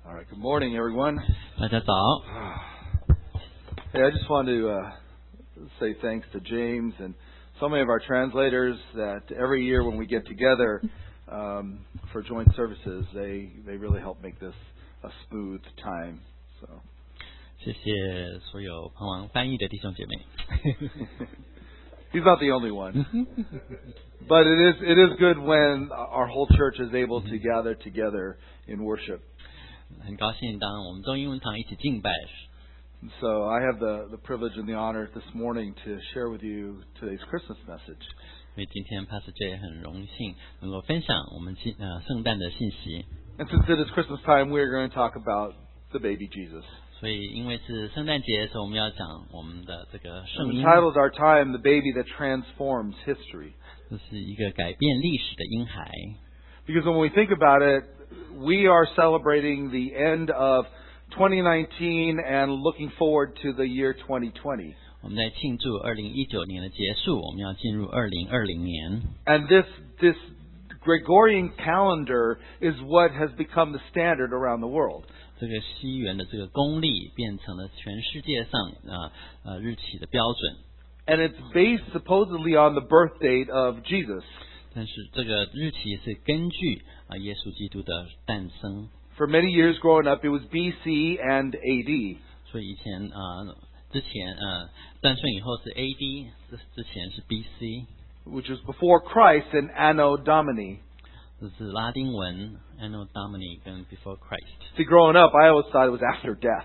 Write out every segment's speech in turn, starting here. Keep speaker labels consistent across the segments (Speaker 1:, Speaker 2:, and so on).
Speaker 1: All right, good morning, everyone.
Speaker 2: 大家早。
Speaker 1: Hey, I just want to say thanks to James and so many of our translators that every year when we get together for joint services, they really help make this a smooth time. So,
Speaker 2: 谢谢所有帮忙翻译的弟兄姐妹。
Speaker 1: He's not the only one, but it is good when our whole church is able to gather together in worship.
Speaker 2: 很高兴当我们中英文堂一起敬拜。
Speaker 1: So I have the privilege and the honor this morning to share with you today's Christmas message.
Speaker 2: 所以今天 Pastor J 很荣幸能够分享我们圣诞的信息。
Speaker 1: And since it is Christmas time, we're going to talk about the baby Jesus.
Speaker 2: 所以因为是圣诞节，所以我们要讲我们的这个
Speaker 1: We
Speaker 2: 圣婴，
Speaker 1: titled our time, The Baby That Transforms History.
Speaker 2: 这是一个改变历史的婴孩。
Speaker 1: Because when we think about it, we are celebrating the end of 2019 and looking forward to the year 2020.
Speaker 2: 我们在庆祝2019年的结束，我们要进入2020年。
Speaker 1: And this Gregorian calendar is what has become the standard around the world.
Speaker 2: 这个西元的这个公历变成了全世界上日期的标准。
Speaker 1: And it's based supposedly on the birth date of Jesus.
Speaker 2: 但是这个日期是根据耶稣基督的诞生。
Speaker 1: For many years growing up, it was BC and AD.
Speaker 2: 所以以前之前诞生以后是 AD， 之前是 BC，
Speaker 1: which is before Christ and Anno Domini.
Speaker 2: 这是拉丁文 Anno Domini 跟 Before Christ。
Speaker 1: See, growing up, I always thought it was after death.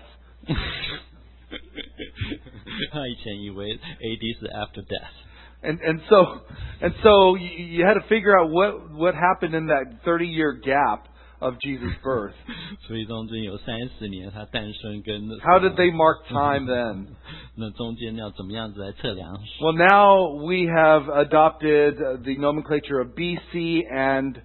Speaker 2: 他以前以为 AD 是 After Death。
Speaker 1: And so you had to figure out what happened in that 30-year gap of Jesus' birth.
Speaker 2: 所以中间有30年他诞生跟
Speaker 1: How did they mark time then?
Speaker 2: 那中间要怎么样子来测量？
Speaker 1: Well, now we have adopted the nomenclature of BC and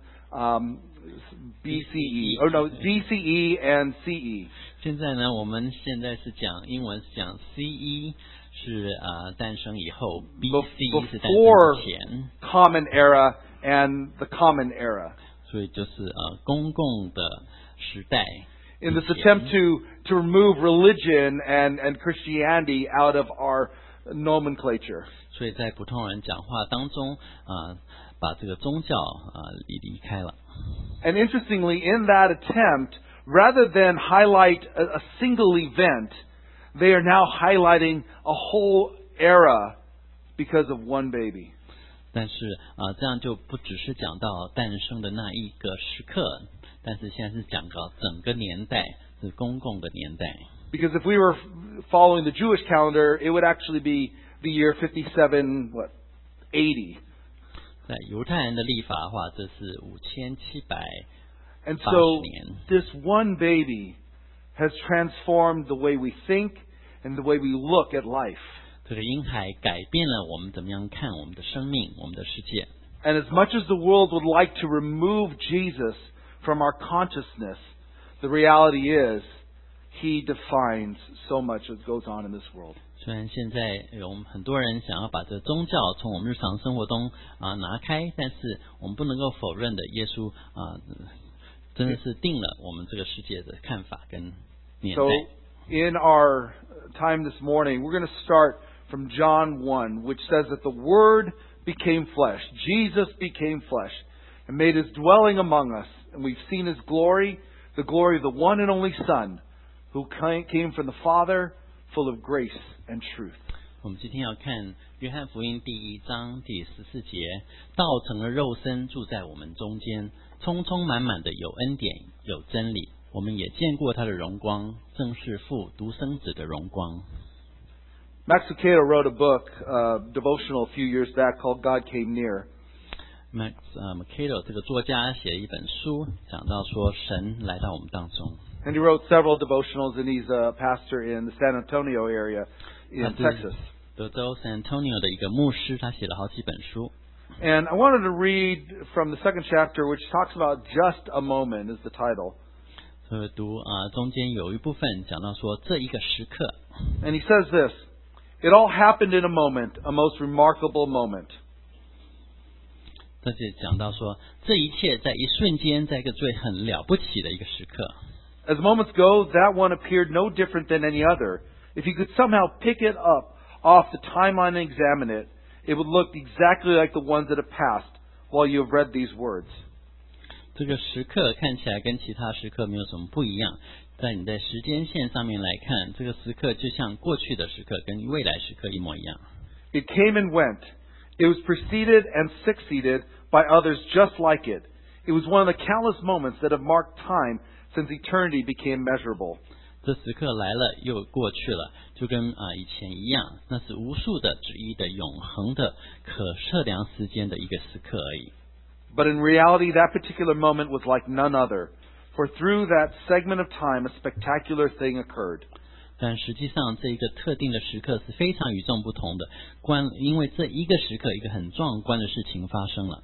Speaker 1: BCE. Or no, BCE and CE.
Speaker 2: 现在呢，我们现在是讲英文是讲 CE 是诞生以后 ，BC 是诞生之前
Speaker 1: Common Era and the Common Era.
Speaker 2: 所以就是公共的时代。
Speaker 1: In this attempt to remove religion and Christianity out of our nomenclature.
Speaker 2: 所以在普通人讲话当中把这个宗教离开了。
Speaker 1: And interestingly, in that attempt, rather than highlight a single event, they are now highlighting a whole era because of one baby.
Speaker 2: 但是这样就不只是讲到诞生的那一个时刻，但是现在是讲到整个年代，是公共的年代。
Speaker 1: Because if we were following the Jewish calendar, it would actually be the year 5780.
Speaker 2: 在犹太人的历法的话，这是
Speaker 1: And
Speaker 2: 5780
Speaker 1: so
Speaker 2: 年。
Speaker 1: this one baby has transformed the way we think and the way we look at life.
Speaker 2: 这个婴孩改变了我们怎么样看我们的生命，我们的世界。
Speaker 1: And as much as the world would like to remove Jesus from our consciousness, the reality is He defines so much that goes on in this world.
Speaker 2: 虽然现在有很多人想要把这宗教从我们日常生活中拿开，但是我们不能够否认的，耶稣真的是定了我们这个世界的看法跟年代。
Speaker 1: So in our time this morning, we're going to start from John 1, which says that the Word became flesh. Jesus became flesh and made His dwelling among us. And we've seen His glory, the glory of the one and only Son, who came from the Father, full of grace and truth.
Speaker 2: 我们今天要看约翰福音第1章第14节，道成了肉身，住在我们中间，充充满满的有恩典，有真理。我们也见过他的荣光，正是父独生子的荣光。
Speaker 1: Max Lucado wrote a book, devotional a few years back called God Came Near.
Speaker 2: Max Lucado 这个作家写了一本书，讲到说神来到我们当中。
Speaker 1: And he wrote several devotionals, and he's a pastor in the San Antonio area in Texas.
Speaker 2: 德州 San Antonio 的一个牧师，他写了好几本书。
Speaker 1: And I wanted to read from the second chapter, which talks about just a moment, is the title.
Speaker 2: 所以读中间有一部分讲到说这一个时刻。
Speaker 1: And he says this, "It all happened in a moment, a most remarkable moment."
Speaker 2: 这就讲到说这一切在一瞬间，在一个最很了不起的一个时刻。
Speaker 1: As moments go, that one appeared no different than any other. If you could somehow pick it up off the timeline and examine it, it would look exactly like the ones that have passed while you have read these words.
Speaker 2: 这个时刻看起来跟其他时刻没有什么不一样，在你在时间线上面来看，这个时刻就像过去的时刻跟未来时刻一模一样。
Speaker 1: It came and went. It was preceded and succeeded by others just like it. It was one of the countless moments that have marked time since eternity became measurable.
Speaker 2: 这时刻来了又过去了，就跟以前一样，那是无数的旨意的永恒的可测量时间的一个时刻而已。
Speaker 1: But in reality, that particular moment was like none other. For through that segment of time, a spectacular thing occurred.
Speaker 2: 但实际上，这一个特定的时刻是非常与众不同的，因为这一个时刻，一个很壮观的事情发生了。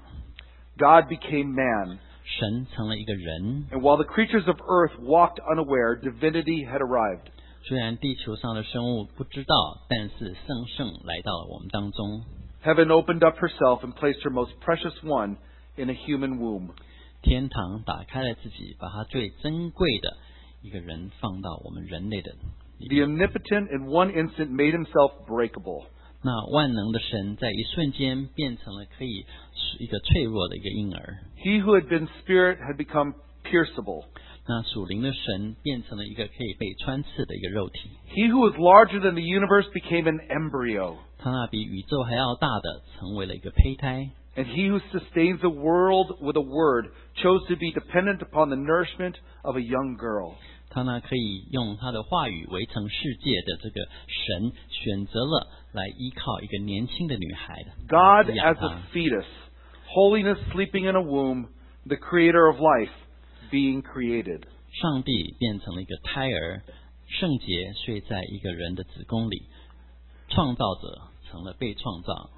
Speaker 1: God became man.
Speaker 2: 神成了一个人。
Speaker 1: And while the creatures of earth walked unaware, divinity had arrived.
Speaker 2: 虽然地球上的生物不知道，但是圣来到了我们当中。
Speaker 1: Heaven opened up herself and placed her most precious one in a human womb.
Speaker 2: 天堂打开了自己，把他最珍贵的一个人放到我们人类的。
Speaker 1: The omnipotent in one instant made himself breakable.
Speaker 2: 那万能的神在一瞬间变成了可以一个脆弱的一个婴儿。
Speaker 1: He who had been spirit had become pierceable.
Speaker 2: 那属灵的神变成了一个可以被穿刺的一个肉体。
Speaker 1: He who was larger than the universe became an embryo.
Speaker 2: 他那比宇宙还要大的成为了一个胚胎。
Speaker 1: And he who sustains the world with a word chose to be dependent upon the nourishment of a young girl.
Speaker 2: 他呢可以用他的话语围城世界的这个神选择了来依靠一个年轻的女孩的。
Speaker 1: God as a fetus, holiness sleeping in a womb, the creator of life being created.
Speaker 2: 上帝变成了一个胎儿，圣洁睡在一个人的子宫里，创造者成了被创造。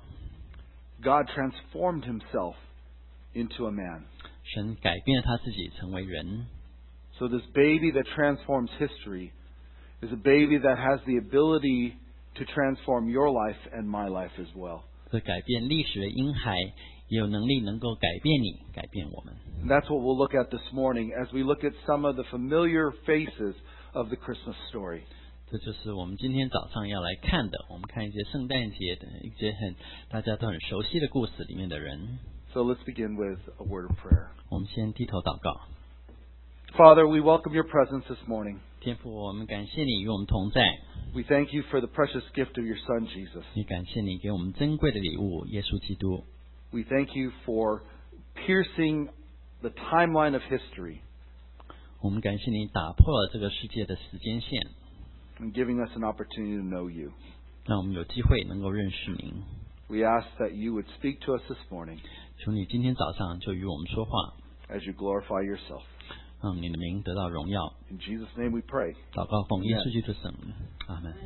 Speaker 1: God transformed himself into a man.
Speaker 2: 神改变他自己成为人。
Speaker 1: So this baby that transforms history is a baby that has the ability to transform your life and my life as well.
Speaker 2: 这改变历史的婴孩也有能力能够改变你，改变我们。
Speaker 1: And that's what we'll look at this morning as we look at some of the familiar faces of the Christmas story.
Speaker 2: 这就是我们今天早上要来看的。我们看一些圣诞节的一些大家都很熟悉的故事里面的人。
Speaker 1: So let's begin with a word of prayer.
Speaker 2: 我们先低头祷告。
Speaker 1: Father, we welcome your presence this morning.
Speaker 2: 天父，我们感谢你与我们同在。
Speaker 1: We thank you for the precious gift of your Son, Jesus.
Speaker 2: 也感谢你给我们珍贵的礼物，耶稣基督。
Speaker 1: We thank you for piercing the timeline of history.
Speaker 2: 我们感谢你打破了这个世界的时间线。
Speaker 1: And giving us an opportunity to know you.
Speaker 2: 让我们有机会能够认识您。
Speaker 1: We ask that you would speak to us this morning.
Speaker 2: 求你今天早上就与我们说话。
Speaker 1: As you glorify yourself.
Speaker 2: 让你的名得到荣耀。
Speaker 1: In Jesus' name we pray.
Speaker 2: 祷告奉耶稣基督圣名，阿门。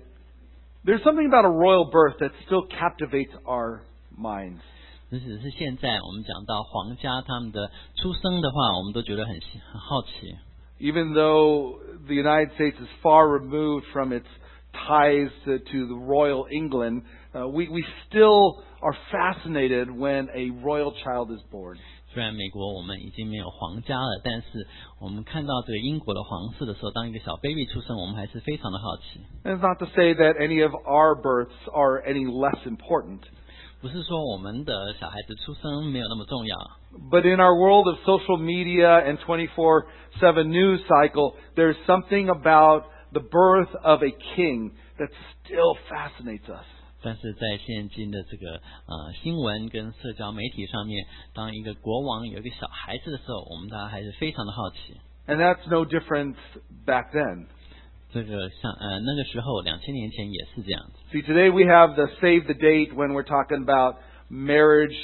Speaker 1: There's something about a royal birth that still captivates our minds.
Speaker 2: 即使是现在我们讲到皇家他们的出生的话，我们都觉得很好奇。
Speaker 1: Even though the United States is far removed from its ties to the royal England, we still are fascinated when a royal child is born.
Speaker 2: 虽然美国我们已经没有皇家了，但是我们看到这个英国的皇室的时候，当一个小 baby 出生，我们还是非常的好奇。
Speaker 1: And it's not to say that any of our births are any less important.
Speaker 2: 不是说我们的小孩子出生没有那么重要。
Speaker 1: But in our world of social media and 24/7 news cycle, there's something about the birth of a king that still fascinates us.
Speaker 2: 但是在现今的这个新闻跟社交媒体上面，当一个国王有一个小孩子的时候，我们大家还是非常的好奇。
Speaker 1: And that's no different back then.
Speaker 2: 这个像那个时候2000年前也是这样子。
Speaker 1: See, today we have the save the date when we're talking about marriage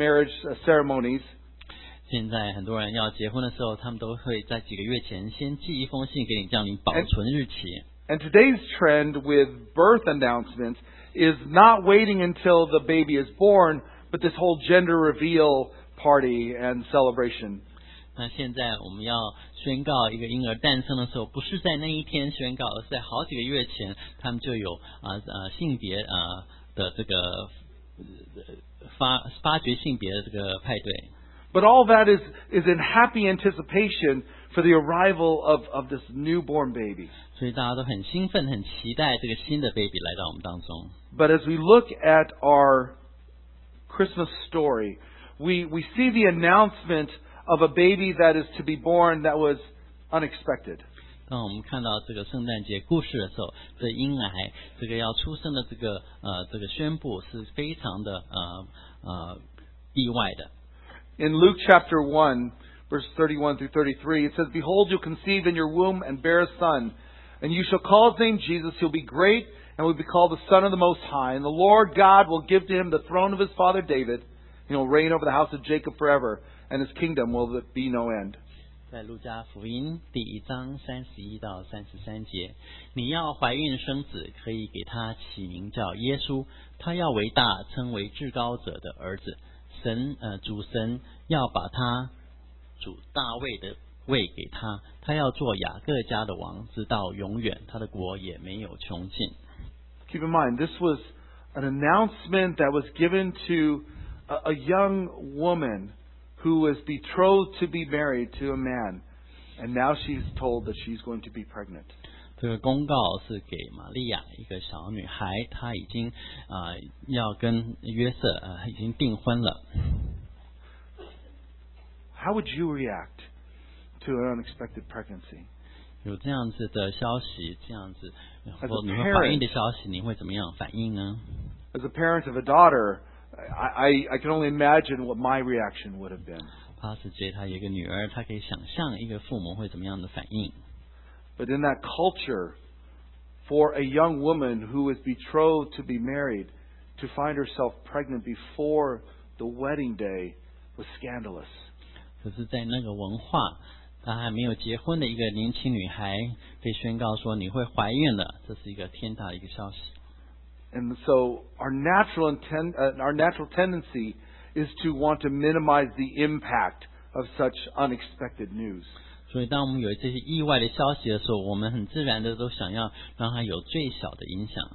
Speaker 1: ceremonies.
Speaker 2: 现在很多人要结婚的时候，他们都会在几个月前先寄一封信给你，叫你保存日期。
Speaker 1: And today's trend with birth announcements is not waiting until the baby is born, but this whole gender reveal party and celebration.
Speaker 2: 那现在我们要宣告一个婴儿诞生的时候，不是在那一天宣告，而是在好几个月前，他们就有性别的这个发掘性别的这个派对。
Speaker 1: But all that is in happy anticipation for the arrival of this newborn baby.
Speaker 2: 所以大家都很兴奋，很期待这个新的 baby 来到我们当中。
Speaker 1: But as we look at our Christmas story, we see the announcement of a baby that is to be born that was unexpected.
Speaker 2: 当我们看到这个圣诞节故事的时候，这婴孩这个要出生的这个宣布是非常的意外的。
Speaker 1: In Luke chapter 1, verse 31 through 33, it says, "Behold, you'll conceive in your womb and bear a son, and you shall call his name Jesus. He'll be great and will be called the Son of the Most High. And the Lord God will give to him the throne of his father David, and he'll reign over the house of Jacob forever, and his kingdom will be no end."
Speaker 2: 在路加福音第1章31到33节，你要怀孕生子，可以给他起名叫耶稣，他要为大，称为至高者的儿子。主神要把他主大卫的位给他，他要做雅各家的王，直到永远，他的国也没有穷尽。
Speaker 1: Keep in mind, this was an announcement that was given to a young woman who was betrothed to be married to a man, and now she's told that she's going to be pregnant.
Speaker 2: 这个公告是给玛利亚，一个小女孩，她已经要跟约瑟已经订婚了。
Speaker 1: How would you react to an unexpected pregnancy?
Speaker 2: 有这样子的消息，这样子或你会
Speaker 1: parent,
Speaker 2: 反应的消息，你会怎么样反应呢？
Speaker 1: As a parent of a daughter, I can only imagine what my reaction would have been.
Speaker 2: 帕斯杰他有一个女儿，他可以想象一个父母会怎么样的反应。
Speaker 1: But in that culture, for a young woman who is betrothed to be married, to find herself pregnant before the wedding day was scandalous.
Speaker 2: 可是，在那个文化，她还没有结婚的一个年轻女孩被宣告说你会怀孕了，这是一个天大的一个消息。
Speaker 1: And so our natural tendency is to want to minimize the impact of such unexpected news.
Speaker 2: 所以，当我们有这些意外的消息的时候，我们很自然的都想要让它有最小的影响。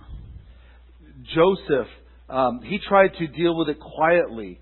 Speaker 1: Joseph, he tried to deal with it quietly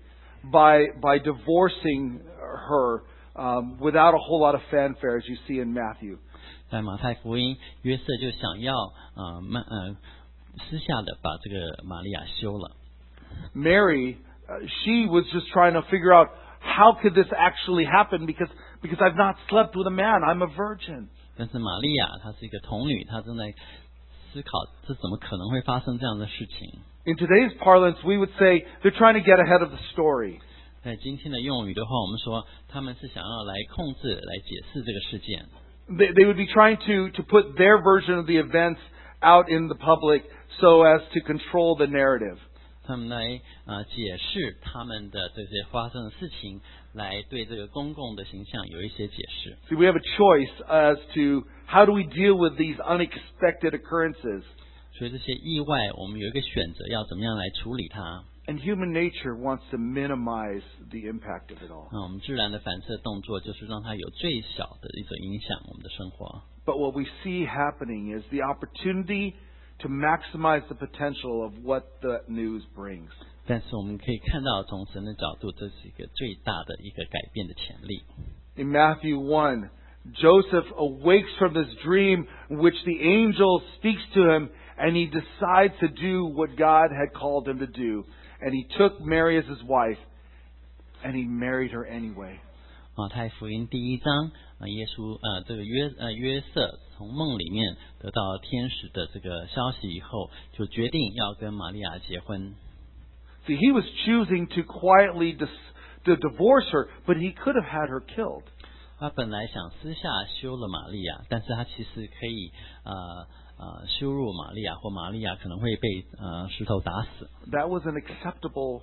Speaker 1: by divorcing her without a whole lot of fanfare, as you see in Matthew.
Speaker 2: 在马太福音，约瑟就想要私下的把这个玛利亚休了。
Speaker 1: Mary, she was just trying to figure out how could this actually happen because I've not slept with a man. I'm a virgin.
Speaker 2: 但是玛利亚她是一个童女，她正在思考这怎么可能会发生这样的事情。
Speaker 1: In today's parlance, we would say they're trying to get ahead of the story.
Speaker 2: 在今天的用语的话，我们说他们是想要来控制、来解释这个事件。
Speaker 1: They would be trying to put their version of the events out in the public so as to control the narrative.
Speaker 2: 他们来解释他们的这些发生的事情，来对这个公共的形象有一些解释。
Speaker 1: See, we have a choice as to how do we deal with these unexpected occurrences.
Speaker 2: 所以这些意外，我们有一个选择，要怎么样来处理它。
Speaker 1: And human nature wants to minimize the impact of it all.
Speaker 2: 我们自然的反射动作就是让它有最小的一种影响我们的生活。
Speaker 1: But what we see happening is the opportunity to maximize the potential of what the news brings.
Speaker 2: 但是我们可以看到，从神的角度，这是一个最大的一个改变的潜力。
Speaker 1: In Matthew 1, Joseph awakes from this dream in which the angel speaks to him, and he decides to do what God had called him to do. And he took Mary as his wife, and he married her anyway.
Speaker 2: 马太福音第1章，耶稣这个约瑟从梦里面得到天使的这个消息以后，就决定要跟玛利亚结婚。
Speaker 1: See, he was choosing to quietly to divorce her, but he could have had her killed.
Speaker 2: 他本来想私下休了玛利亚，但是他其实可以羞辱玛利亚，或玛利亚可能会被石头打死。
Speaker 1: That was an acceptable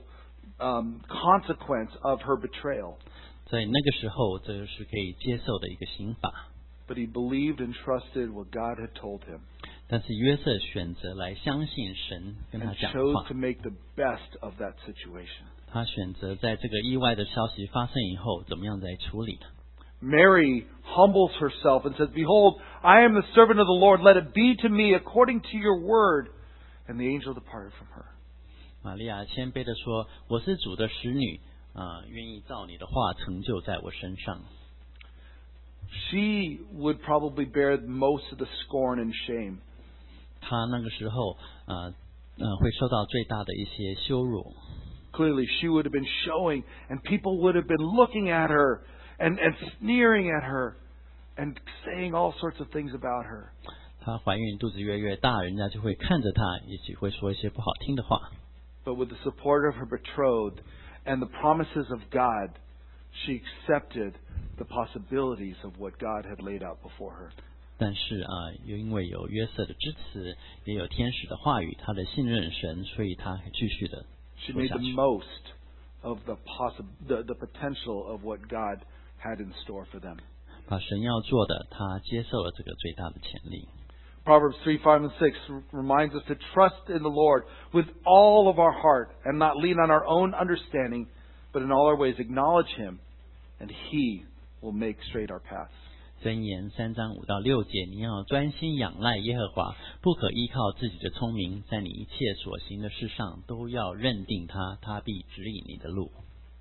Speaker 1: consequence of her betrayal.
Speaker 2: 在那个时候，这是可以接受的一个刑罚。
Speaker 1: But he believed and trusted what God had told him.
Speaker 2: 但是约瑟选择来相信神跟他
Speaker 1: And
Speaker 2: 讲
Speaker 1: chose
Speaker 2: 话
Speaker 1: to，make the best of that situation.
Speaker 2: 他选择在这个意外的消息发生以后，怎么样来处理它。
Speaker 1: Mary humbles herself and says, "Behold, I am the servant of the Lord. Let it be to me according to your word." And the angel departed from her.
Speaker 2: 玛利亚谦卑地说：“我是主的使女， 愿意照你的话成就在我身上。
Speaker 1: She would probably bear most of the scorn and shame.
Speaker 2: 他那个时候会受到最大的一些羞辱。
Speaker 1: Clearly, she would have been showing, and people would have been looking at her and sneering at her and saying all sorts of things about her.
Speaker 2: 她怀孕肚子越大，人家就会看着她，也许会说一些不好听的话。
Speaker 1: But with the support of her betrothed and the promises of God, she accepted the possibilities of what God had laid out before her.
Speaker 2: 但是又因为有约瑟的支持，也有天使的话语，她的信任神，所以她继续的
Speaker 1: She
Speaker 2: 说
Speaker 1: made
Speaker 2: 下
Speaker 1: the
Speaker 2: 去。
Speaker 1: most of the potential of what God had in store for them.
Speaker 2: 把神要做的，她接受了这个最大的潜力。
Speaker 1: Proverbs 3, 5, and 6 reminds us to trust in the Lord with all of our heart and not lean on our own understanding, but in all our ways acknowledge Him, and He will make straight our paths.
Speaker 2: 箴言3章5到6节，你要专心仰赖耶和华，不可依靠自己的聪明，在你一切所行的事上都要认定他，他必指引你的路。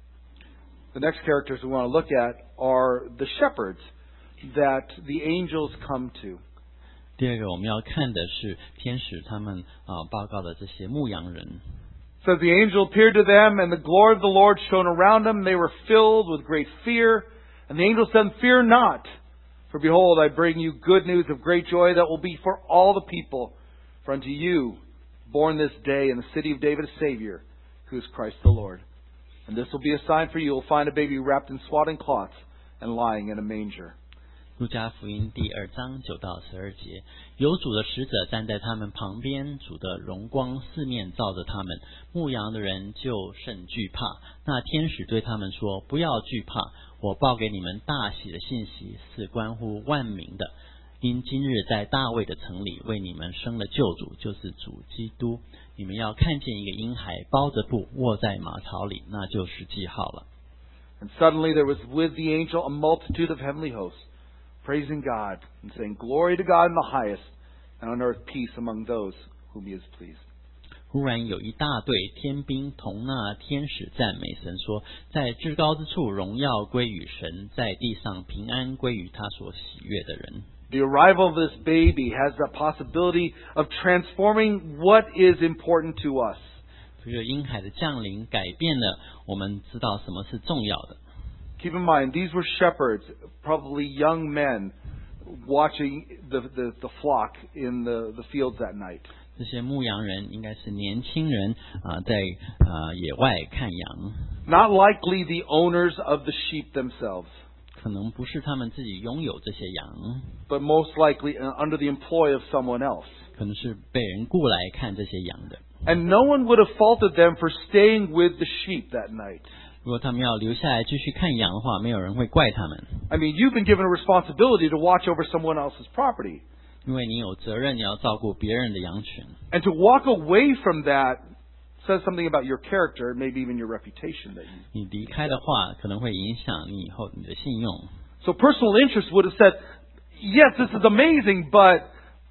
Speaker 1: The next characters we want to look at are the shepherds that the angels come to.
Speaker 2: 第二个我们要看的是天使他们报告的这些牧羊人。
Speaker 1: It says the angel appeared to them, and the glory of the Lord shone around them. They were filled with great fear. And the angel said, "Fear not, for behold, I bring you good news of great joy that will be for all the people. For unto you, born this day in the city of David, a Savior, who is Christ the Lord. And this will be a sign for you. You will find a baby wrapped in swaddling cloths and lying in a manger."
Speaker 2: 路加福音第2章9到12节，有主的使者站在他们旁边，主的荣光四面照着他们，牧羊的人就甚惧怕。那天使对他们说：“不要惧怕，我报给你们大喜的信息，是关乎万民的。因今日在大卫的城里为你们生了救主，就是主基督。你们要看见一个婴孩包着布卧在马槽里，那就是记号了。”
Speaker 1: And suddenly there was with the angel a multitude of heavenly hosts, praising God and saying, "Glory to God in the highest, and on earth peace among those whom He is pleased."
Speaker 2: 忽然有一大队天兵同那天使赞美神说：“在至高之处荣耀归于神，在地上平安归于他所喜悦的人。”
Speaker 1: The arrival of this baby has the possibility of transforming what is important to us.
Speaker 2: 这个婴孩的降临改变了我们知道什么是重要的。
Speaker 1: Keep in mind, these were shepherds, probably young men, watching the flock in the fields that night.
Speaker 2: 这些牧羊人应该是年轻人在野外看羊，
Speaker 1: Not likely the owners of the sheep themselves,
Speaker 2: 可能不是他们自己拥有这些羊，
Speaker 1: but most likely under the employ of someone else.
Speaker 2: 可能是被人雇来看这些羊的。
Speaker 1: And no one would have faulted them for staying with the sheep that night.
Speaker 2: 如果他们要留下来继续看羊的话，没有人会怪他们，
Speaker 1: I mean, you've been given a responsibility to watch over someone else's property.
Speaker 2: 因为你有责任，你要照顾别人的羊群。
Speaker 1: And to walk away from that says something about your character, maybe even your reputation.
Speaker 2: 你离开的话，可能会影响你以后你的信用。
Speaker 1: So personal interest would have said, "Yes, this is amazing, but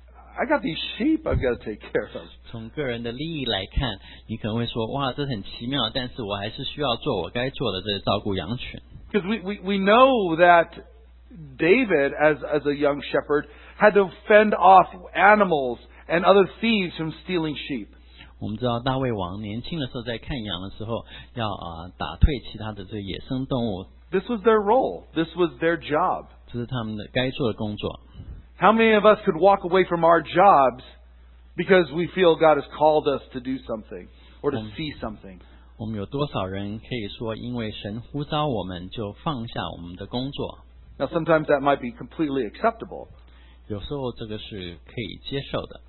Speaker 1: I got these sheep I've got to take care of."
Speaker 2: 从个人的利益来看，你可能会说：“哇，这很奇妙，但是我还是需要做我该做的，这照顾羊群。”
Speaker 1: Because we know that David, as a young shepherd, had to fend off animals and other thieves from stealing sheep.
Speaker 2: 我们知道大卫王年轻的时候在看羊的时候，要打退其他的这野生动物，
Speaker 1: This was their role. This was their job.
Speaker 2: 这是他们的该做的工作。
Speaker 1: How many of us could walk away from our jobs because we feel God has called us to do something or to see something?
Speaker 2: 我们有多少人可以说，因为神呼召我们，就放下我们的工作？
Speaker 1: Now, sometimes that might be completely acceptable,
Speaker 2: 有时候这个是可以接受的，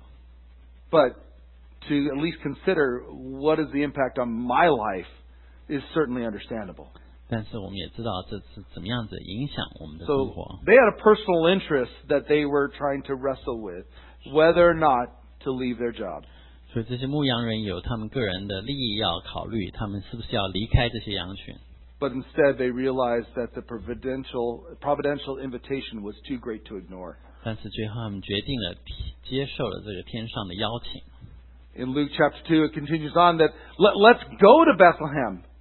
Speaker 1: but to at least consider what is the impact on my life is certainly understandable.
Speaker 2: 但是我们也知道这是怎么样子影响我们的
Speaker 1: So
Speaker 2: 生活。
Speaker 1: they had a personal interest that they were trying to wrestle with, whether or not to leave their job.
Speaker 2: 所以这些牧羊人有他们个人的利益要考虑，他们是不是要离开这些羊群？
Speaker 1: But instead, they realized that the providential invitation was too great to ignore.
Speaker 2: 但是最后他们决定了接受了这个天上的邀请。
Speaker 1: In Luke chapter 2, it continues on that let's go to Bethlehem.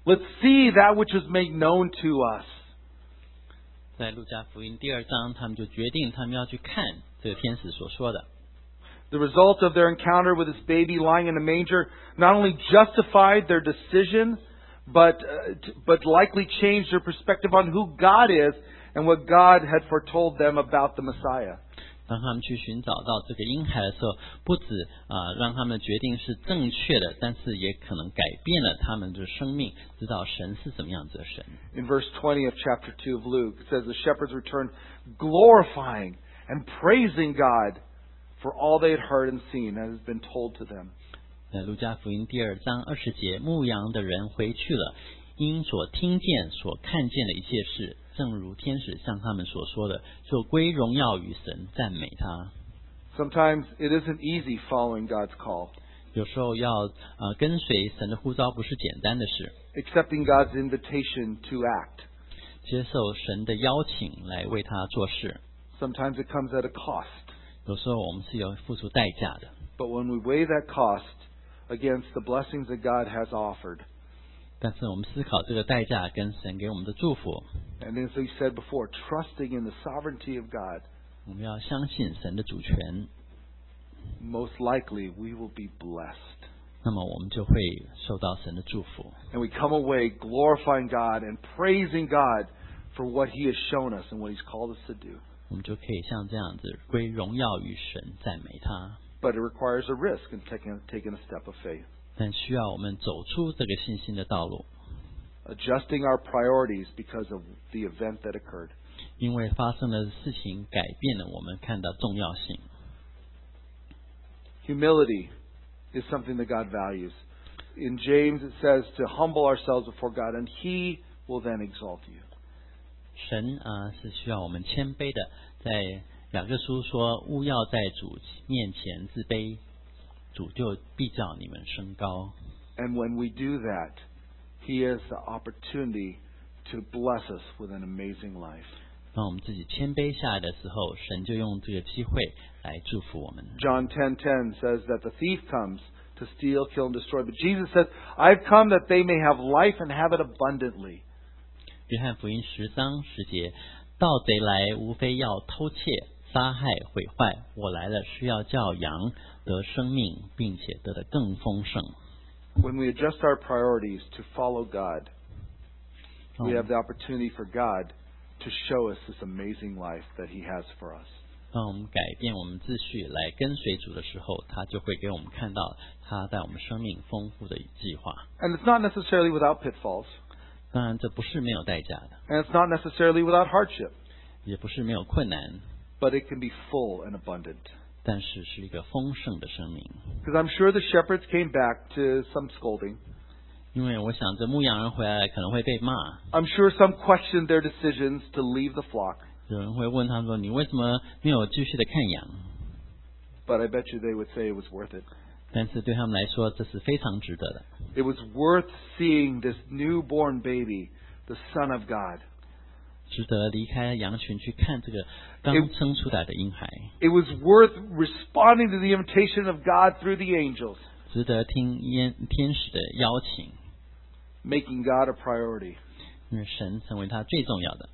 Speaker 1: Let's see that which was made known to us.
Speaker 2: 在路加福音第2章，他们就决定他们要去看这个天使所说的。
Speaker 1: The result of their encounter with this baby lying in a manger not only justified their decision, but likely changed their perspective on who God is and what God had foretold them about the Messiah.
Speaker 2: 当他们去寻找到这个婴孩的时候，不止让他们决定是正确的，但是也可能改变了他们的生命，知道神是什么样子的神。
Speaker 1: In verse 20 of chapter 2 of Luke, it says the shepherds returned glorifying and praising God for all they had heard and seen as has been told to them.
Speaker 2: 在路加福音第2章20节，牧羊的人回去了，因所听见、所看见的一切事，正如天使向他们所说的，就归荣耀于神，赞美他。
Speaker 1: Sometimes it isn't easy following God's call.
Speaker 2: 有时候要跟随神的呼召不是简单的事，
Speaker 1: Accepting God's invitation to act.
Speaker 2: 接受神的邀请来为他做事。
Speaker 1: Sometimes it comes at a cost.
Speaker 2: 有时候我们是有付出代价的，
Speaker 1: But when we weigh that cost against the blessings that God has offered,
Speaker 2: 但是我们思考这个代价跟神给我们的祝福，
Speaker 1: and as we said before, trusting in the sovereignty of God,
Speaker 2: 我们要相信神的主权，
Speaker 1: most likely we will be blessed.
Speaker 2: 那么我们就会受到神的祝福。
Speaker 1: And we come away glorifying God and praising God for what He has shown us and what He's called us to do.
Speaker 2: 我们就可以像这样子归荣耀于神，赞美他。
Speaker 1: But it requires a risk in taking a step of faith.
Speaker 2: 但需要我们走出这个信心的道路，
Speaker 1: Adjusting our priorities because of the event that occurred.
Speaker 2: 因为发生的事情改变了我们看到重要性。
Speaker 1: Humility is something that God values. In James it says to humble ourselves before God and He will then exalt you.
Speaker 2: 神是需要我们谦卑的，在雅各书说，勿要在主面前自卑，主就必叫你们升高。
Speaker 1: And when we do that, He has the opportunity to bless us with an amazing life.
Speaker 2: 当我们自己谦卑下来的时候，神就用这个机会来祝福我们。
Speaker 1: John 10:10 says that the thief comes to steal, kill, and destroy. But Jesus says, I've come that they may have life and have it abundantly.
Speaker 2: 约翰福音10章10节，盗贼来无非要偷窃、杀害、毁坏，我来了是要叫羊得生命，并且得的更丰盛。
Speaker 1: When we adjust our priorities to follow God, we have the opportunity for God to show us this amazing life that He has for us.
Speaker 2: 当我们改变我们秩序来跟随主的时候，他就会给我们看到他在我们生命丰富的计划。
Speaker 1: And it's not necessarily without pitfalls.
Speaker 2: 当然，这不是没有代价的，
Speaker 1: And it's not necessarily without hardship.
Speaker 2: 也不是没有困难，
Speaker 1: But it can be full and abundant.
Speaker 2: 但是是一个丰盛的生命。
Speaker 1: Because I'm sure the shepherds came back to some scolding.
Speaker 2: 因为我想着牧羊人回来可能会被骂，
Speaker 1: I'm sure some questioned their decisions to leave the flock.
Speaker 2: 有人会问他们说：“你为什么没有继续的看羊？”
Speaker 1: But I bet you they would say it was worth it.
Speaker 2: 但是对他们来说，这是非常值得的。
Speaker 1: It was worth seeing this newborn baby, the Son of God.
Speaker 2: 值得离开羊群去看这个刚生出来的婴孩，
Speaker 1: It was worth responding to the invitation of God through the angels,
Speaker 2: 值得听天使的邀请，
Speaker 1: making God a priority.
Speaker 2: 因为神成为他最重要的。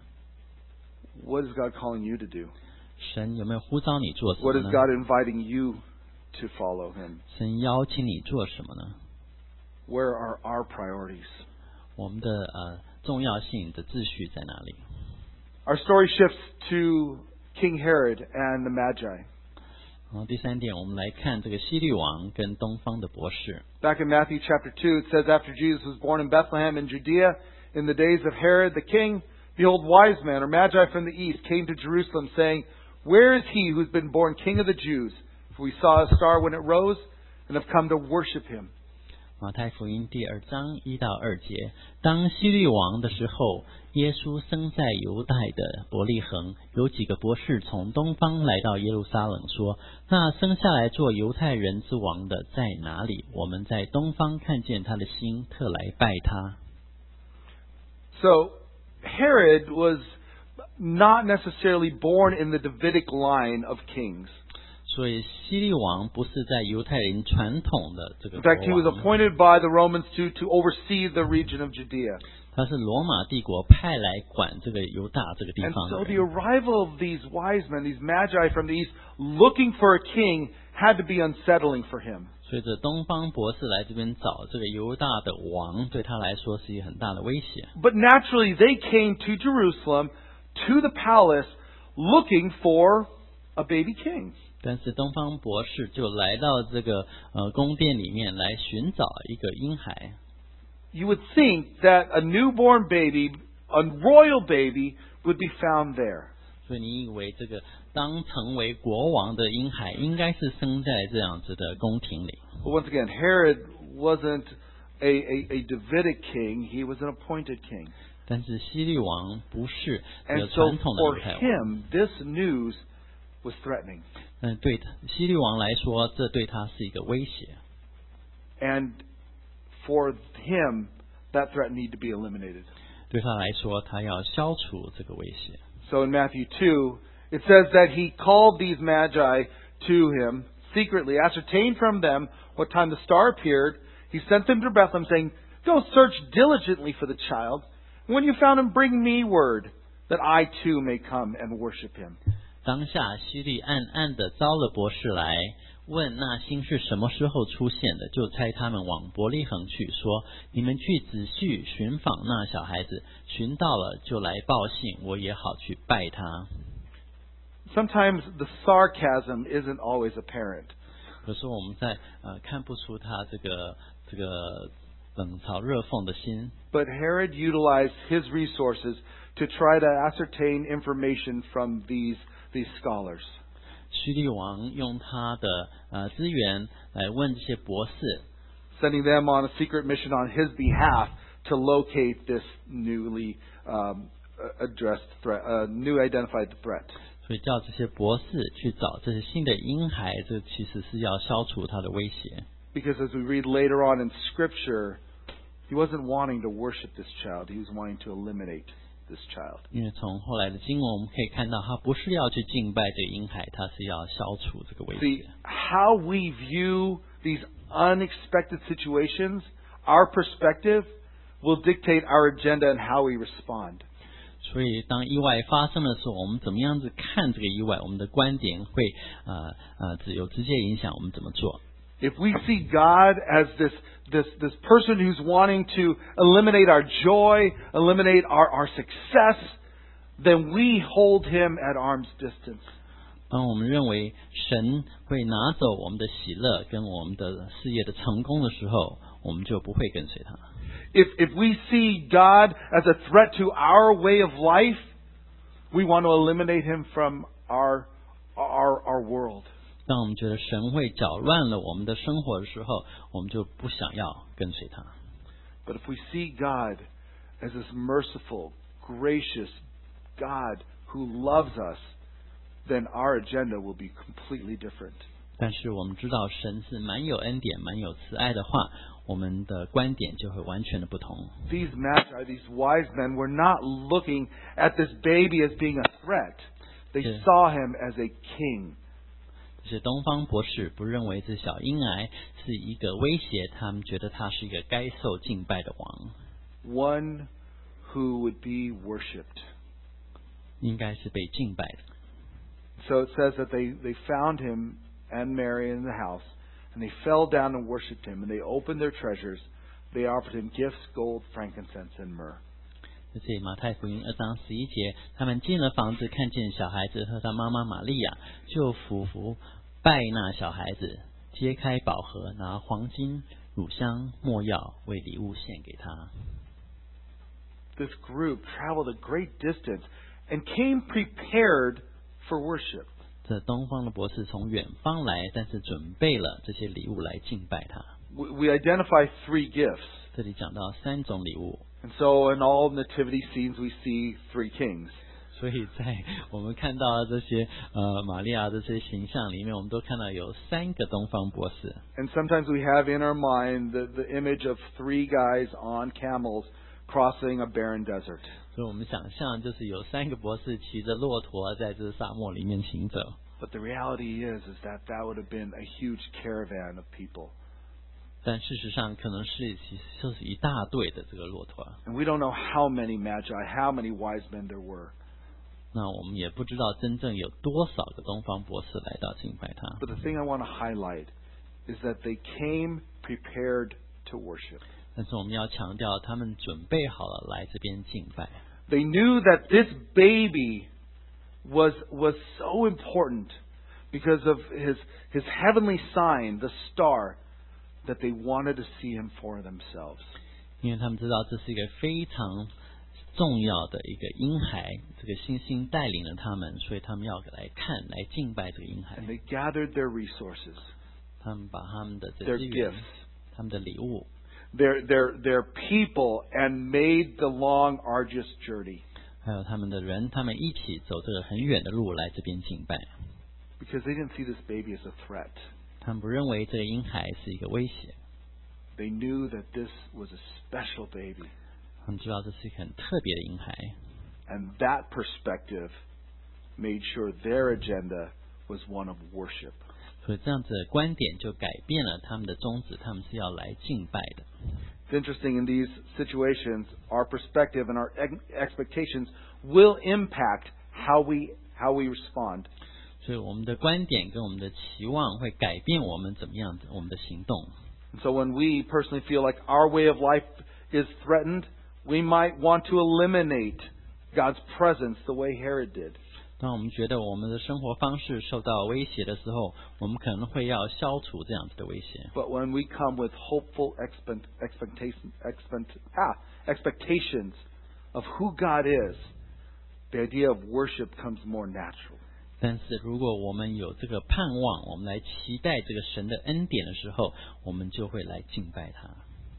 Speaker 1: What is God calling you to do?
Speaker 2: 神有没有呼召你做什
Speaker 1: What
Speaker 2: 么
Speaker 1: is
Speaker 2: 呢？
Speaker 1: God inviting you to follow Him?
Speaker 2: 神邀请你做什么呢？
Speaker 1: Where are our priorities?
Speaker 2: 我们的重要性的秩序在哪里？
Speaker 1: Our story shifts to King Herod and the Magi.
Speaker 2: 然后第三点，我们来看这个希律王跟东方的博士。
Speaker 1: Back in Matthew chapter 2, it says, After Jesus was born in Bethlehem in Judea, in the days of Herod the king, behold, wise men, or Magi from the east, came to Jerusalem, saying, Where is he who has been born King of the Jews? For we saw a star when it rose, and have come to worship him.
Speaker 2: 马太福音第2章1到2节，当希律王的时候，耶稣生在犹太的伯利恒，有几个博士从东方来到耶路撒冷，说：那生下来做犹太人之王的在哪里？我们在东方看见他的星，特来拜他。
Speaker 1: So, Herod was not necessarily born in the Davidic line of kings.
Speaker 2: 所以希律王不是在犹太人传统的这个
Speaker 1: In
Speaker 2: 国
Speaker 1: fact, he was
Speaker 2: 王，
Speaker 1: appointed by the Romans to oversee the region of Judea.
Speaker 2: 他是罗马帝国派来管这个犹大这个地
Speaker 1: And
Speaker 2: 方
Speaker 1: so
Speaker 2: 的
Speaker 1: the
Speaker 2: 人。
Speaker 1: arrival of these wise men, these magi from the east, looking for a king, had to be unsettling for him.
Speaker 2: 所以这东方博士来这边找这个犹大的王，对他来说是一个很大的威胁。
Speaker 1: But naturally, they came to Jerusalem, to the palace, looking for a baby king.
Speaker 2: 但是东方博士就来到这个宫殿里面来寻找一个婴孩。
Speaker 1: You would think that a newborn baby, a royal baby, would be found there.
Speaker 2: 所以你以为这个当成为国王的婴孩应该是生在这样子的宫廷里。
Speaker 1: But once again, Herod wasn't a Davidic king, he was an appointed king.
Speaker 2: 但是希律王不是这
Speaker 1: And
Speaker 2: 个
Speaker 1: so
Speaker 2: 传统的
Speaker 1: for
Speaker 2: 犹太王，
Speaker 1: him, this news was threatening.
Speaker 2: 对希律王来说，这对他是一个威胁。
Speaker 1: And for him, that threat needed to be eliminated.
Speaker 2: 对他来说，他要消除这个威胁。
Speaker 1: So in Matthew 2, it says that he called these magi to him secretly, ascertained from them what time the star appeared. He sent them to Bethlehem, saying, "Go search diligently for the child. When you found him, bring me word, that I too may come and worship him."
Speaker 2: 当下希律暗暗的招了博士来，问那星是什么时候出现的，就差他们往伯利恒去，说：你们去仔细寻访那小孩子，寻到了就来报信，我也好去拜他。
Speaker 1: Sometimes the sarcasm isn't always apparent.
Speaker 2: 有时候我们在看不出他这个冷嘲热讽的心，
Speaker 1: But Herod utilized his resources to try to ascertain information from these scholars.
Speaker 2: 希律王用他的资源来问这些博士，
Speaker 1: Sending them on a secret mission on his behalf to locate this newly addressed threat, new identified threat.
Speaker 2: 所以叫这些博士去找这些新的婴孩，这其实是要消除他的威胁。
Speaker 1: Because as we read later on in Scripture, he wasn't wanting to worship this child. He was wanting to eliminate this child.
Speaker 2: 因为从后来的经文我们可以看到，他不是要去敬拜这个婴孩，他是要消除这个威
Speaker 1: See,
Speaker 2: 胁。
Speaker 1: how we view these unexpected situations, our perspective, will dictate our agenda and how we respond.
Speaker 2: 所以当意外发生的时候，我们怎么样子看这个意外，我们的观点会有直接影响我们怎么做。
Speaker 1: If we see God as this person who's wanting to eliminate our joy, eliminate our success, then we hold him at arm's distance.
Speaker 2: 当我们认为神会拿走我们的喜乐跟我们的事业的成功的时候，我们就不会跟随他。
Speaker 1: If we see God as a threat to our way of life, we want to eliminate him from our world.
Speaker 2: 当我们觉得神会搅乱了我们的生活的时候，我们就不想要跟随他。
Speaker 1: But if we see God as this merciful, gracious God who loves us, then our agenda will be completely different.
Speaker 2: 但是我们知道神是蛮有恩典、蛮有慈爱的话，我们的观点就会完全的不同。
Speaker 1: These magi, these wise men, were not looking at this baby as being a threat. They
Speaker 2: Yeah.
Speaker 1: saw him as a king.
Speaker 2: 这些东方博士不认为这小婴儿是一个威胁，他们觉得他是一个该受敬拜的王，
Speaker 1: One who would be worshipped.
Speaker 2: 应该是被敬拜的。
Speaker 1: So it says that they found him and Mary in the house, and they fell down and worshipped him, and they opened their treasures. They offered him gifts, gold, frankincense, and myrrh.
Speaker 2: 这是马太福音2章11节，他们进了房子，看见小孩子和他妈妈玛利亚，就俯伏拜那小孩子，揭开宝盒，拿黄金、乳香、没药为礼物献给他。
Speaker 1: This group traveled a great distance and came prepared for worship.
Speaker 2: 这东方的博士从远方来，但是准备了这些礼物来敬拜他。
Speaker 1: We identify 3 gifts.
Speaker 2: 这里讲到3种礼物，
Speaker 1: And so in all nativity scenes we see 3 kings.
Speaker 2: 所以在我们看到这些玛利亚的这些形象里面，我们都看到有3个东方博士。
Speaker 1: And sometimes we have in our mind the image of 3 guys on camels crossing a barren desert.
Speaker 2: 所以我们想象就是有3个博士骑着骆驼在这沙漠里面行走。
Speaker 1: But the reality is that would have been a huge caravan of people.
Speaker 2: 但事实上，可能就是一大队的这个骆驼。
Speaker 1: And we don't know how many magi, how many wise men there were.
Speaker 2: 那我们也不知道真正有多少个东方博士来到敬拜他。
Speaker 1: But the thing I want to highlight is that they came prepared to worship.
Speaker 2: 但是我们要強調，他們準備好了來這邊敬拜。
Speaker 1: They knew that this baby was so important because of his heavenly sign, the star, that they wanted to see him for themselves.
Speaker 2: 因為他們知道這是一個非常重要的一個嬰孩，這個星星帶領了他們，所以他們要來看、來敬拜這個嬰孩。
Speaker 1: And they gathered their resources,
Speaker 2: 他們把他們的這
Speaker 1: their
Speaker 2: 資源、
Speaker 1: gifts,
Speaker 2: 他們的禮物，
Speaker 1: their people, and made the long, arduous journey.
Speaker 2: 還有他們的人，他們一起走這個很遠的路來這邊敬拜。
Speaker 1: Because they didn't see this baby as a threat.
Speaker 2: 他們不認為這個嬰孩是一個威脅，
Speaker 1: They knew that this was a special baby.
Speaker 2: 他們知道這是一個很特別的嬰孩。
Speaker 1: And that perspective made sure their agenda was one of worship.
Speaker 2: 所以這樣子的觀點就改變了他們的宗旨，他們是要來敬拜的。
Speaker 1: It's interesting in these situations, our perspective and our expectations will impact how we respond.
Speaker 2: 所以我們的觀點跟我們的期望會改變我們怎麼樣我們的行動。
Speaker 1: And so when we personally feel like our way of life is threatened, we might want to eliminate God's presence the way Herod did.
Speaker 2: 當我們覺得我們的生活方式受到威脅的時候，我們可能會要消除這樣子的威脅。
Speaker 1: But when we come with hopeful expectations of who God is, the idea of worship comes more natural.
Speaker 2: 但是如果我們有這個盼望，我們來期待這個神的恩典的時候，我們就會來敬拜他。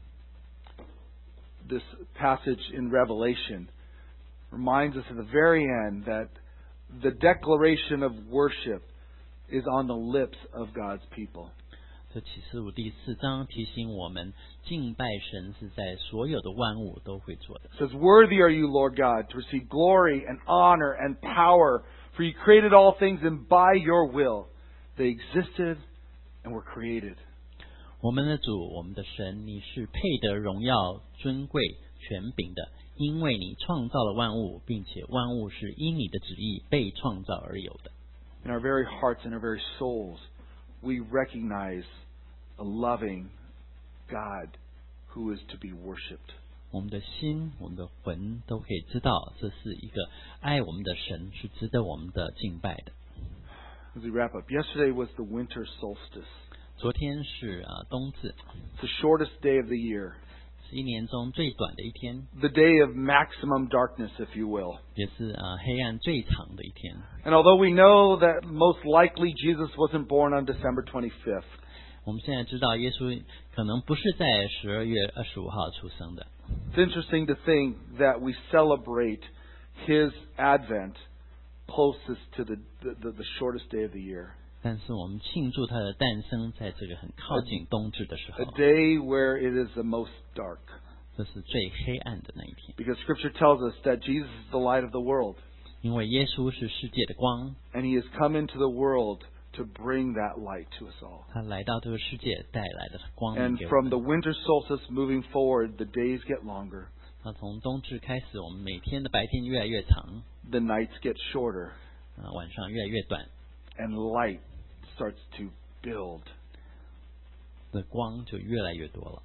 Speaker 1: This passage in Revelation reminds us at the very end that the declaration of worship is on the lips of God's people.
Speaker 2: 這啟示錄第4章提醒我們，敬拜神是在所有的萬物都會做的。
Speaker 1: It says, "Worthy are you, Lord God, to receive glory and honor and power, for you created all things, and by your will they existed and were created."
Speaker 2: 我們的主，我們的神，你是配得榮耀、尊貴、權柄的，因為你創造了萬物，並且萬物是因你的旨意被創造而有的。
Speaker 1: In our very hearts and our very souls, we recognize a loving God who is to be worshipped.
Speaker 2: 我們的心、我們的魂都可以知道，這是一個愛我們的神，是值得我們的敬拜的。
Speaker 1: As we wrap up, yesterday was the winter solstice.
Speaker 2: 昨天是冬至，
Speaker 1: It's the shortest day of the year.
Speaker 2: 是一年中最短的一天，
Speaker 1: The day of maximum darkness, if you will.
Speaker 2: 也是黑暗最長的一天。
Speaker 1: And although we know that most likely Jesus wasn't born on December 25th,
Speaker 2: 我們現在知道耶穌可能不是在12月25號出生的。
Speaker 1: it's interesting to think that we celebrate His advent closest to the shortest day of the year.
Speaker 2: 但是我们慶祝他的誕生，在這個很靠近冬至的時
Speaker 1: A
Speaker 2: 候，
Speaker 1: day where it is the most dark.
Speaker 2: 這是最黑暗的那一天。
Speaker 1: Because Scripture tells us that Jesus is the light of the world.
Speaker 2: 因為耶穌是世界的光，
Speaker 1: And He has come into the world to bring that light to us all.
Speaker 2: 他來到這個世界，帶來了光
Speaker 1: And
Speaker 2: 明給我
Speaker 1: from the
Speaker 2: 們。
Speaker 1: winter solstice moving forward, the days get longer.
Speaker 2: 那從冬至開始，我們每天的白天越來越長，
Speaker 1: The nights get shorter.
Speaker 2: 晚上越來越短，
Speaker 1: And light starts to build.
Speaker 2: 的光就越來越多了。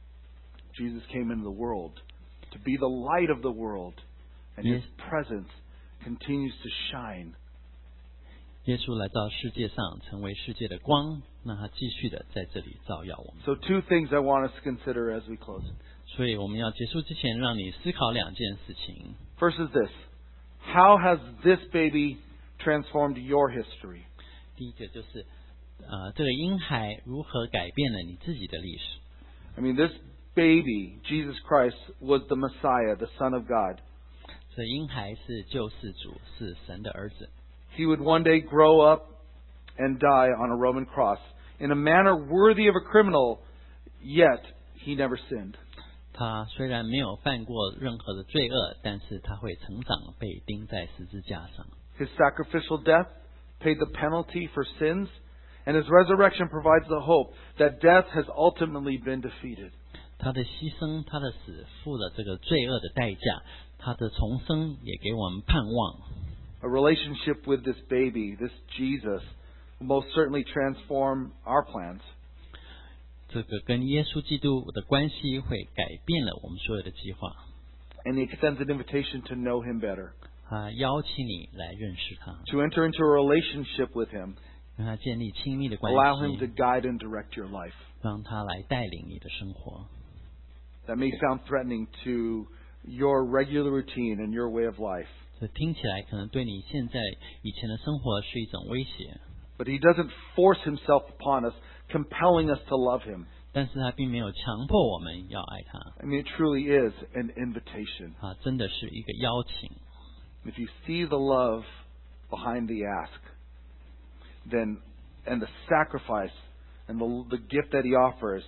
Speaker 1: Jesus came into the world to be the light of the world. And His presence continues to shine.
Speaker 2: 耶穌來到世界上，成為世界的光，那他繼續的在這裡照耀我們。
Speaker 1: So 2 things I want us to consider as we close.
Speaker 2: 所以我們要結束之前，讓你思考2件事情。
Speaker 1: First is this. How has this baby transformed your history?
Speaker 2: 第一個就是，這個嬰孩如何改變了你自己的歷史。
Speaker 1: I mean, this baby, Jesus Christ, was the Messiah, the Son of God.
Speaker 2: 這嬰孩是救世主，是神的兒子。
Speaker 1: He would one day grow up and die on a Roman cross in a manner worthy of a criminal, yet he never sinned.
Speaker 2: 他雖然沒有犯過任何的罪惡，但是他會成長，被釘在十字架上。
Speaker 1: His sacrificial death paid the penalty for sins, and His resurrection provides the hope that death has ultimately been defeated.
Speaker 2: 他的牺牲，他的死，付了这个罪恶的代价，他的重生也给我们盼望。
Speaker 1: A relationship with this baby, this Jesus, will most certainly transform our plans.
Speaker 2: 这个跟耶稣基督的关系会改变了我们所有的计划。
Speaker 1: And He extends an invitation to know Him better,
Speaker 2: 他邀请你来认识他，
Speaker 1: to enter into a relationship with Him,
Speaker 2: 跟他建立亲密的关
Speaker 1: allow Him to
Speaker 2: 系，
Speaker 1: guide and direct your life.
Speaker 2: 让他来带领你的生活。
Speaker 1: That may sound threatening to your regular routine and your way of life,
Speaker 2: 这听起来可能对你现在以前的生活是一种威胁，
Speaker 1: but He doesn't force Himself upon us, compelling us to love Him.
Speaker 2: 但是他并没有强迫我们要爱他，
Speaker 1: I mean, it truly is an invitation.
Speaker 2: 他真的是一个邀请。
Speaker 1: If you see the love behind the ask, then and the sacrifice and the gift that He offers,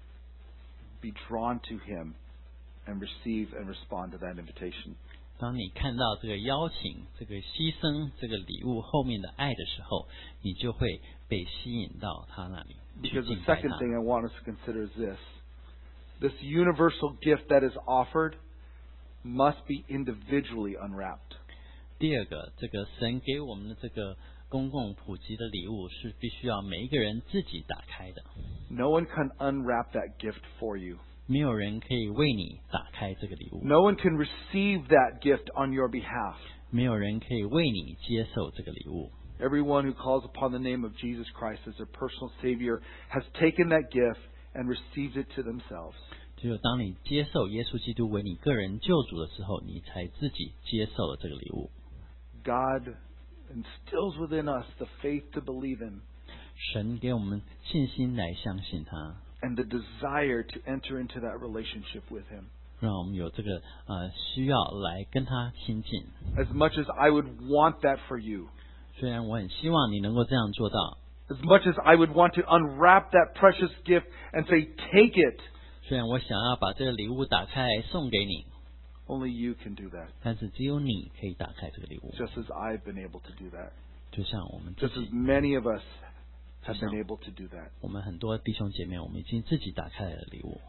Speaker 1: be drawn to Him and receive and respond to that invitation.
Speaker 2: 当你看到这个邀请、这个牺牲、这个礼物后面的爱的时候，你就会被吸引到他那里去
Speaker 1: Because the
Speaker 2: 敬拜
Speaker 1: second
Speaker 2: 他。
Speaker 1: thing I want us to consider is this. This universal gift that is offered must be individually unwrapped.
Speaker 2: 第二个，这个神给我们的这个公共普及的礼物是必须要每一个人自己打开的，
Speaker 1: No one can unwrap that gift for you.
Speaker 2: 没有人可以为你打开这个礼物，
Speaker 1: No one can receive that gift on your behalf.
Speaker 2: 没有人可以为你接受这个礼物。
Speaker 1: Everyone who calls upon the name of Jesus Christ as their personal Savior has taken that gift and received it to themselves.
Speaker 2: 只有当你接受耶稣基督为你个人救主的时候，你才自己接受了这个礼物。
Speaker 1: God instills within us the faith to believe Him
Speaker 2: 神给我们信心来相信他，
Speaker 1: and the desire to enter into that relationship with Him.
Speaker 2: 让我们有这个需要来跟他亲近。
Speaker 1: As much as I would want that for you,
Speaker 2: 虽然我很希望你能够这样做到，
Speaker 1: as much as I would want to unwrap that precious gift and say, take it,
Speaker 2: 虽然我想要把这个礼物打开来送给你，
Speaker 1: only you can do that,
Speaker 2: 但是只有你可以打开这个礼物，
Speaker 1: just as I've been able to do that.
Speaker 2: 就像我们自
Speaker 1: Just as
Speaker 2: 己，
Speaker 1: many of us have been able to do that.
Speaker 2: 我们很多弟兄姐妹，我们已经自己打开了礼物。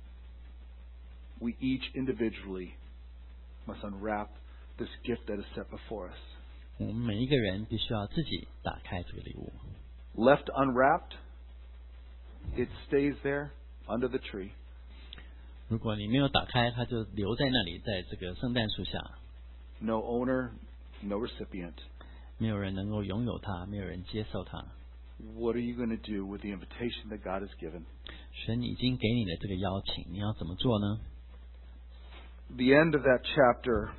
Speaker 1: We each individually must unwrap this gift that is set before us.
Speaker 2: 我们每一个人必须要自己打开这个礼物。
Speaker 1: Left unwrapped, it stays there under the tree.
Speaker 2: 如果你没有打开，它就留在那里，在这个圣诞树下，
Speaker 1: No owner, no recipient.
Speaker 2: 没有人能够拥有它，没有人接受它。
Speaker 1: What are you going to do with the invitation that God has given?
Speaker 2: 神已经给你的这个邀请，你要怎么做呢？
Speaker 1: The end of that chapter,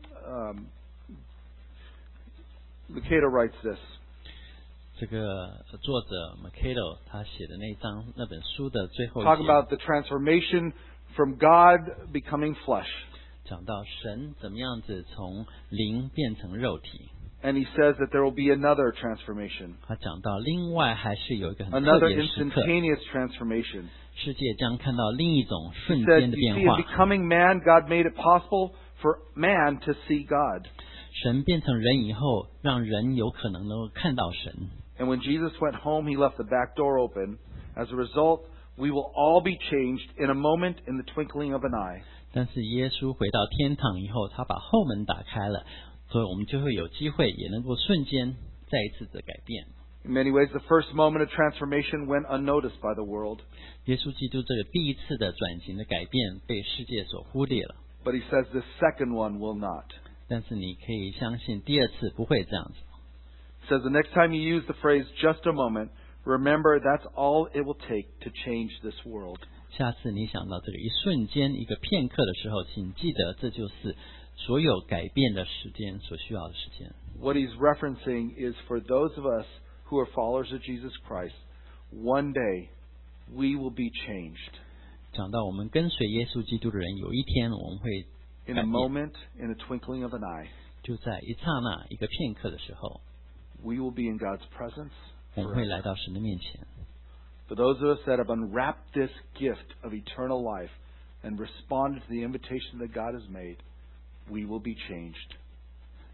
Speaker 1: Makeda writes this.
Speaker 2: 这个作者 Makeda 他写的那本书的最后一
Speaker 1: Talk
Speaker 2: 节，
Speaker 1: about the transformation from God becoming flesh.
Speaker 2: 讲到神怎么样子从灵变成肉体。
Speaker 1: And he says that there will be another transformation,
Speaker 2: 他讲到另外还是有一个很特
Speaker 1: another
Speaker 2: 别的时刻，
Speaker 1: instantaneous transformation.
Speaker 2: 世界将看到另一种
Speaker 1: He
Speaker 2: 瞬
Speaker 1: said,
Speaker 2: 间的
Speaker 1: you
Speaker 2: 变
Speaker 1: see,
Speaker 2: 化
Speaker 1: in。becoming man, God made it possible for man to see God.
Speaker 2: 神变成人以后，让人有可能能够看到神。
Speaker 1: And when Jesus went home, he left the back door open. As a result, we will all be changed in a moment, in the twinkling of an eye.
Speaker 2: 但是耶稣回到天堂以后，他把后门打开了，所以我们就会有机会，也能够瞬间再一次的改变。
Speaker 1: In many ways, the first moment of transformation went unnoticed by the world.
Speaker 2: 耶稣基督这个第一次的转型的改变被世界所忽略了，
Speaker 1: But he says the second one will not.
Speaker 2: 但是你可以相信第二次不会这样子。
Speaker 1: Says the next time you use the phrase just a moment, remember that's all it will take to change this world.
Speaker 2: 下次你想到这个一瞬间、一个片刻的时候，请记得这就是所有改变的时间所需要的时间。
Speaker 1: What he's referencing is for those of us who are followers of Jesus Christ, one day we will be changed.
Speaker 2: 讲到我们跟随耶稣基督的人，有一天我们会
Speaker 1: In
Speaker 2: 改
Speaker 1: a
Speaker 2: 变，
Speaker 1: moment, in a twinkling of an eye,
Speaker 2: 就在一刹那、一个片刻的时候，
Speaker 1: we will be in God's presence.
Speaker 2: 我们会来到神的面前。
Speaker 1: For those of us that have unwrapped this gift of eternal life and responded to the invitation that God has made, we will be changed.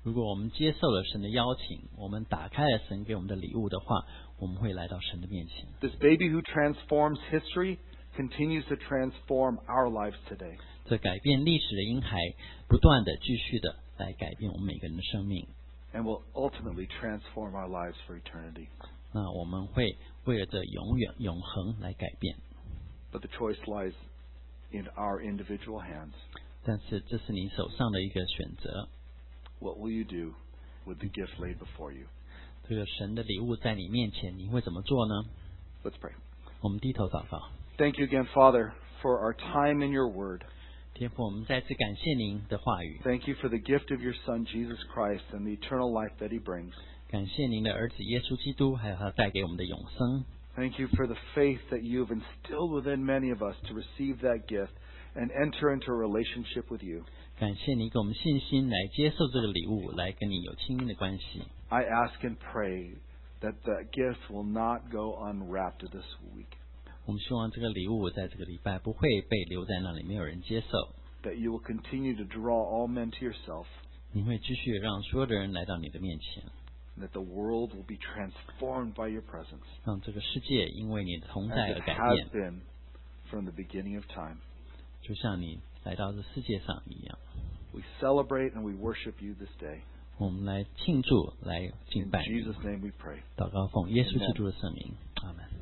Speaker 2: 如果我们接受了神的邀请，我们打开了神给我们的礼物的话，我们会来到神的面前。
Speaker 1: This baby who transforms history continues to transform our lives today.
Speaker 2: 这改变历史的婴孩，不断的继续的来改变我们每个人的生命。
Speaker 1: And will ultimately transform our lives for eternity.
Speaker 2: 那我们会为了这永恒来改变。
Speaker 1: But the choice lies in our individual hands.
Speaker 2: 但是这是你手上的一个选择。
Speaker 1: What will you do with the gift laid before you?
Speaker 2: 这个神的礼物在你面前，你会怎么做呢？
Speaker 1: Let's pray.
Speaker 2: 我们低头祷告。
Speaker 1: Thank you again, Father, for our time in your word.
Speaker 2: 天父，我们再次感谢您的话语，
Speaker 1: Thank you for the gift of your Son, Jesus Christ, and the eternal life that he brings.
Speaker 2: 感谢您的儿子耶稣基督，还有他带给我们的永生。
Speaker 1: Thank you for the faith that you have instilled within many of us to receive that gift and enter into a relationship with you.
Speaker 2: 感谢你给我们信心来接受这个礼物，来跟你有亲密的关系。
Speaker 1: I ask and pray that that gift will not go unwrapped this week,
Speaker 2: 我们希望这个礼物在这个礼拜不会被留在那里，没有人接受。
Speaker 1: that you will continue to draw all men to yourself,
Speaker 2: 你会继续让所有的人来到你的面前，
Speaker 1: and that the world will be transformed by your presence,
Speaker 2: 让这个世界因为你的同在
Speaker 1: as
Speaker 2: 而
Speaker 1: it
Speaker 2: 改
Speaker 1: has
Speaker 2: 变，
Speaker 1: been from the beginning of time.
Speaker 2: 就像你来到这世界上一样。
Speaker 1: We celebrate and we worship you this day.
Speaker 2: 我们来庆祝，来敬
Speaker 1: In
Speaker 2: 拜你。
Speaker 1: Jesus' name we pray.
Speaker 2: 祷告奉耶稣基督的圣名，阿门。